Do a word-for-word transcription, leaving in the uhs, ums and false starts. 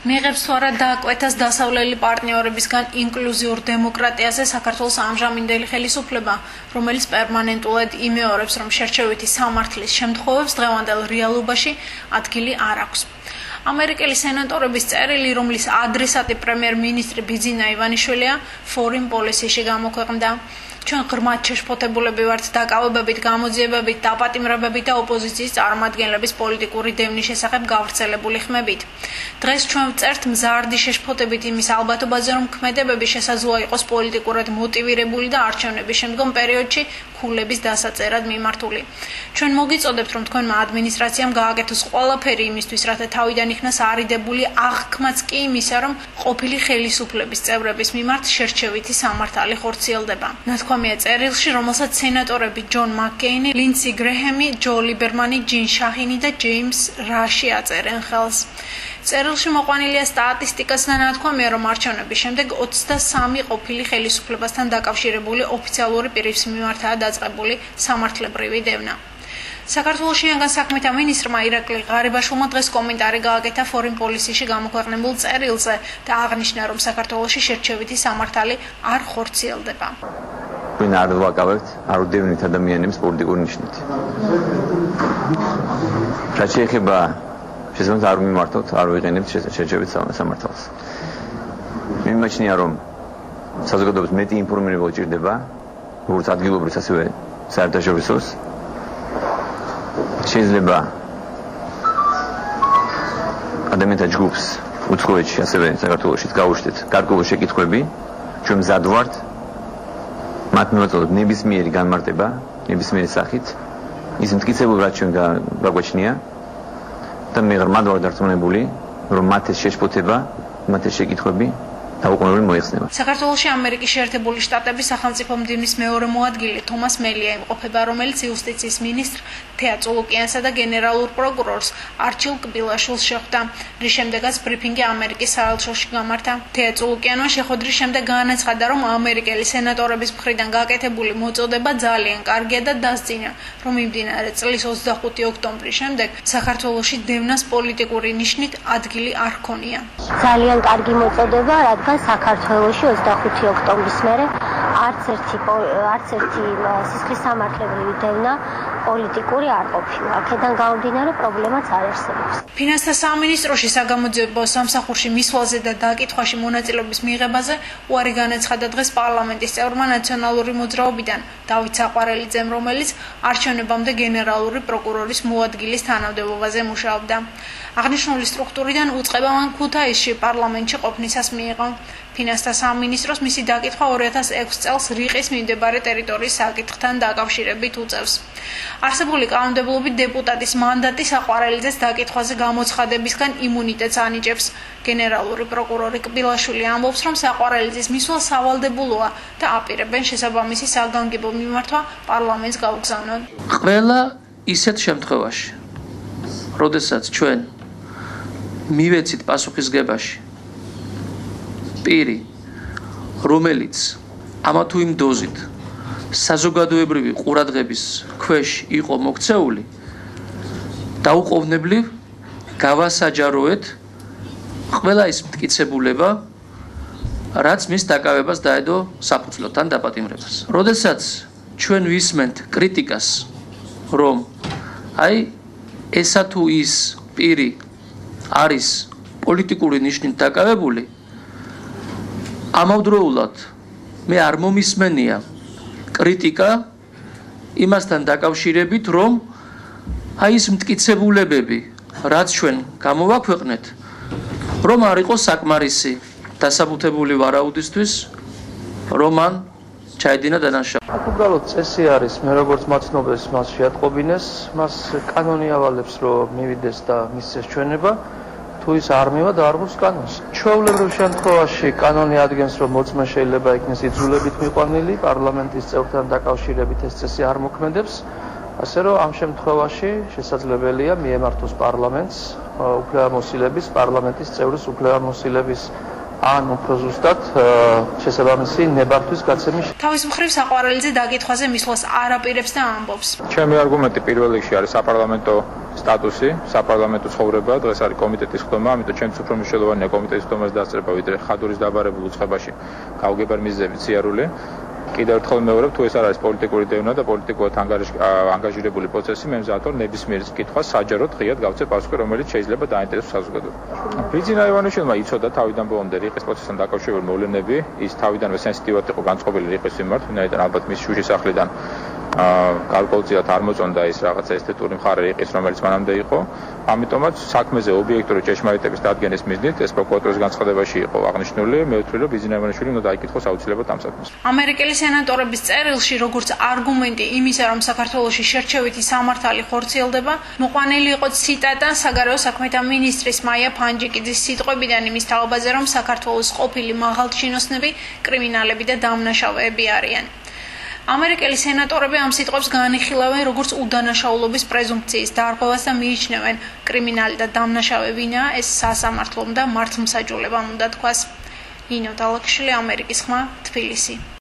მიიღებს თუ არა დააკვეთას დასავლელი პარტნიორებისგან ინკლუზიურ დემოკრატიაზე საქართველოს ამჟამინდელი ხელისუფლება, რომელიც პერმანენტულად იმეორებს, რომ შერჩევითი სამართლის შემთხვევებს დღევანდელ რეალობაში ადგილი არ აქვს. ამერიკელი სენატორების წერილი, რომლის ადრესატი პრემიერ-მინისტრი ბიძინა ივანიშვილია, Foreign Policy-ში გამოქვეყნდა. ჩვენ ღრმად შეშფოთებულები ვართ დაკავებებით, გამოძიებებით, დაპატიმრებებით და ოპოზიციის წარმომადგენლების პოლიტიკური დევნის შესახებ გავრცელებული ხმებით. დღეს ჩვენ ვწერთ მზარდი შეშფოთებით იმის ალბათობაზე, რომ ქმედებები შესაძლოა იყოს პოლიტიკურად მოტივირებული და არჩევნების შემდგომ პერიოდში ქულების დასაწერად მიმართული. ჩვენ მოგიწოდებთ, რომ თქვენმა ადმინისტრაციამ გააკეთოს ყველაფერი იმისთვის, რათა თავიდან იქნას არიდებული აღქმაც კი იმისა, რომ ყოფილი ხელისუფლების წევრების მიმართ შერჩევითი სამართალი ხორციელდება. ნათქვამია წერილში, რომელსაც სენატორები ჯონ მაკკეინი, ლინდსი გრეჰემი, ჯო ლიბერმანი, ჯინ შაჰინი და ჯეიმს რაში აწერენ ხელს. წერილში მოყვანილია სტატისტიკაც და ნათქვამია, რომ არჩევნების შემდეგ ოცდასამი ყოფილი ხელისუფლებასთან დაკავშირებული ოფიციალური პირის მიმართაა დაწყებული სამართლებრივი დევნა. საქართველოში ენგან საქმეთა მინისტრმა ირაკლი ღარიბაშვილმა დღეს კომენტარი გააკეთა Foreign Policy-ში გამოქვეყნებულ წერილზე და აღნიშნა, რომ საქართველოში შერჩევითი სამართალი არ ხორციელდება. When არ ვაკავებთ არ უდევნით ადამიანებს პოლიტიკური ნიშნით. რაც შეეხება შესაძლოა არ მიმართოთ, არ ვიყენებთ შერჩევით სამართალს. მიმაჩნია, რომ საზოგადოებას მეტი ინფორმირება უჭირდება, როგორც ადგილობრივ, ასევე საერთაშორისოს. შეიძლება ადამიანთა ჯგუფს უცხოეთში, ასევე საქართველოშიც გაუშვით გარკვეული შეკითხვები, ჩვენ მზად ვართ მათ მივაწოდოთ ნებისმიერი განმარტება, ნებისმიერი სახით, ის მტკიცებულ რაც ჩვენ გაგვაჩნია და მე ღრმად ვარ დარწმუნებული, რომ მათ ეს შეშფოთება, მათ ეს შეკითხვები დაუყოვნებლივ მოიხსნება. საქართველოში ამერიკის შეერთებული შტატების სახელმწიფო მდივნის მეორე მოადგილე თომას მელია იმყოფება, რომელიც იუსტიციის მინისტრ თეა წულუკიანსა და გენერალურ პროკურორს არჩილ კბილაშვილს შეხვდა, რის შემდეგაც ბრიფინგი ამერიკის საელჩოში გამართა. თეა წულუკიანმა შეხვედრის შემდეგ განაცხადა, რომ ამერიკელი სენატორების მხრიდან გაკეთებული მოწოდება ძალიან კარგია და დასძინა, რომ მიმდინარე წლის ოცდახუთი ოქტომბრის შემდეგ საქართველოში დევნას პოლიტიკური ნიშნით ადგილი არ ჰქონია. ძალიან კარგი მოწოდება, რადგან საქართველოში ოცდახუთი ოქტომბრის მერე არც ერთი არც ერთი სისხლის სამართლებრივი დევნა პოლიტიკური არ ყოფილა. აქედან გამომდინარე პრობლემაც არ არსებობს. ფინანსთა სამინისტროში საგამოძიებო სამსახურში მისვლაზე და დაკითხვაში მონაწილეობის მიღებაზე უარი განაცხადა დღეს პარლამენტის წევრმა ნაციონალური მოძრაობიდან დავით საყვარელიძემ, რომელიც არჩევნებამდე გენერალური პროკურორის მოადგილის თანამდებობაზე მუშაობდა. აღნიშნული სტრუქტურიდან უწყება მან ქუთაისში პარლამენტში ყოფნისას მიიღო. ფინანსთა სამინისტროს მისი დაკითხვა ორი ათას ექვსი წელს რიყის მიმდებარე ტერიტორიის საკითხთან დაკავშირებით უწევს. არსებული კანონმდებლობით დეპუტატის მანდატი საყვარელიძეს დაკითხვაზე გამოცხადებისგან იმუნიტეტს ანიჭებს. გენერალური პროკურორი კბილაშვილი ამბობს, რომ საყვარელიძის მისვლა სავალდებულოა და აპირებენ შესაბამისი საგანგებო მიმართვა პარლამენტს გაუგზავნონ. ყველა ისეთ შემთხვევაში, როდესაც ჩვენ მივეცით პასუხისგებაში პირი, რომელიც ამა თუ იმ დოზით საზოგადოებრივი ყურადღების ქვეშ იყო მოქცეული, დაუყოვნებლივ გავასაჯაროეთ ყველა ის მტკიცებულება, რაც მის დაკავებას დაედო საფუძვლოდ ან დაპატიმრებას. როდესაც ჩვენ ვისმენთ კრიტიკას, რომ აი ესა თუ ის პირი არის პოლიტიკური ნიშნით დაკავებული, ამავდროულად მე არ მომისმენია კრიტიკა იმასთან დაკავშირებით, რომ აი ეს მტკიცებულებები, რაც ჩვენ გამოვაქვეყნეთ, რომ არ იყოს საკმარისი დასაბუთებული ვარაუდისთვის, რომ მან ჩაედინა დანაშაული. აქ უბრალოდ წესი არის, მე როგორც მაცნობებს მას შეატყობინეს, მას კანონი ავალებს, რომ მივიდეს და მისცეს ჩვენება. თუ ის არ მივა და არ გულს კანონს. ჩვეულებრივ შემთხვევაში კანონი ადგენს, რომ მოწმე შეიძლება იქნეს იძულებით მიყვანილი, პარლამენტის წევრთან დაკავშირებით ეს წესი არ მოქმედებს, ასე რომ ამ შემთხვევაში შესაძლებელია მიემართოს პარლამენტს უფლებამოსილების, პარლამენტის წევრის უფლებამოსილების ან უფრო ზუსტად შესაბამისი ნებართვის გაცემის. თავის მხრივ საყვარელიძე დაკითხვაზე მისვლას არ აპირებს და ამბობს. ჩემი არგუმენტი პირველ რიგში არის საპარლამენტო სტატუსი, საპარლამენტო ცხოვრება, დღეს არის კომიტეტის ხდომა, ამიტომ ჩემთვის უფრო მნიშვნელოვანია კომიტეტის ხდომას დასწრება, ვიდრე ხადურის დაბარებულ უცხებაში გავგებარ მიზეზებით სიარული. კიდევ ერთხელ მეუბნებ, თუ ეს არ არის პოლიტიკური დევნა და პოლიტიკურად ანგაჟირებული პროცესი, მე მზად ვარ ნებისმიერ კითხვას საჯაროდ ღიად გავცე პასუხი, რომელიც შეიძლება დაინტერესოს საზოგადოებას. ბიძინა ივანიშვილმა იცოდა თავიდან ბოლომდე რიყის პროცესთან დაკავშირებული მოვლენები, ის თავიდანვე სენსიტივად იყო განწყობილი რიყის მიმართ, ვინაიდან ალბათ მის შუშის სახლიდან გარკვეულწილად არ მოწონდა ის რაღაცა ესთეტური მხარე რიყის, რომელიც მანამდე იყო. ამიტომაც საქმეზე ობიექტური ჭეშმარიტების დადგენის მიზნით ეს პროკურატურის განცხადებაში იყო აღნიშნული, მე ვთვლი, რომ ბიძინა ივანიშვილი უნდა დაიკითხოს აუცილებლად ამ საქმეს. ამერიკელი სენატორების წერილში, როგორც არგუმენტი იმისა, რომ საქართველოში შერჩევითი სამართალი ხორციელდება, მოყვანილი იყო ციტატა საგარეო საქმეთა მინისტრის მაია ფანჯიკიძის სიტყვებიდან იმის თაობაზე, რომ საქართველოს ყოფილი მაღალჩინოსნები კრიმინალები და დამნაშავეები არიან. ამერიკელი სენატორები ამ სიტყვებს განიხილავენ როგორც უდანაშაულობის პრეზუმპციის დარღვევას და მიიჩნევენ, კრიმინალი და დამნაშავე ვინაა, ეს სასამართლომ და მართლმსაჯულებამ უნდა თქვას. ნინო დალაკშვილი, ამერიკის ხმა, თბილისი.